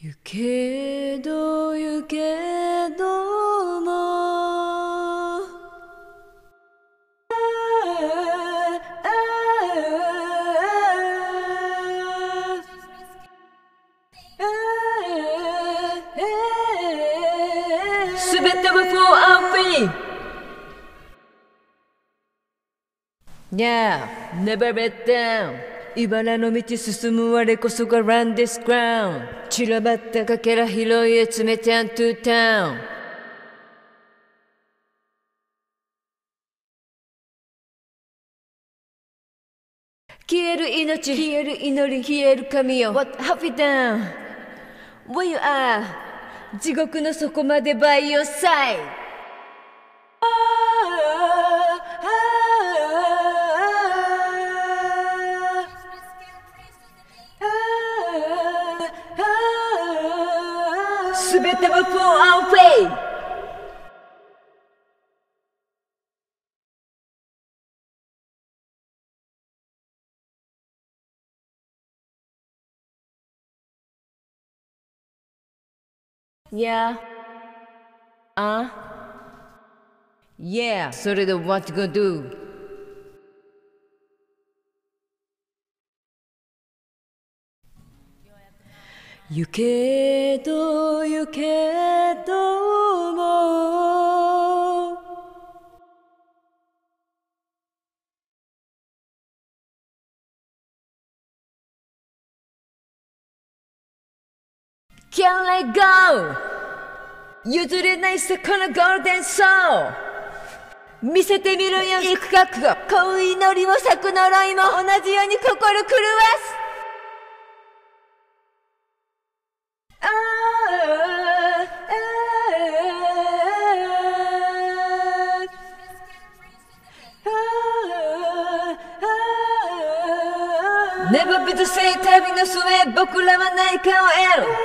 ゆけどゆけどもすべては for our fee Now, never let down 茨の道進む我こそが Run this ground 散らばったかけら拾い集め Town to town 消える命消える祈り消える神よ What have you done? Where you are 地獄の底まで by your sideすべては for our way Yeah. Yeah. それで what you gonna do? ゆけどゆけどもCan't let go 譲れないさこのゴールデンソー見せてみろよ行く覚悟恋祈りも咲く呪いも同じように心狂わすNever be the same 旅の末僕らは何かを得る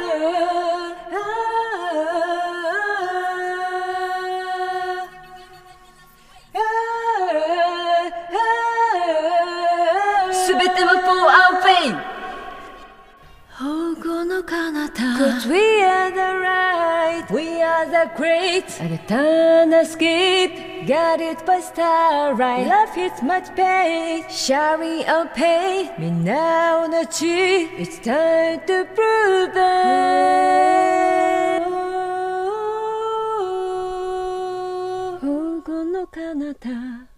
すべては for our fame 保護の彼方 Cause we are the right We are the great 新たなスキップGuided by starlight Life is much pain Sharing our pain みんな同じ It's time to prove it 保護の彼方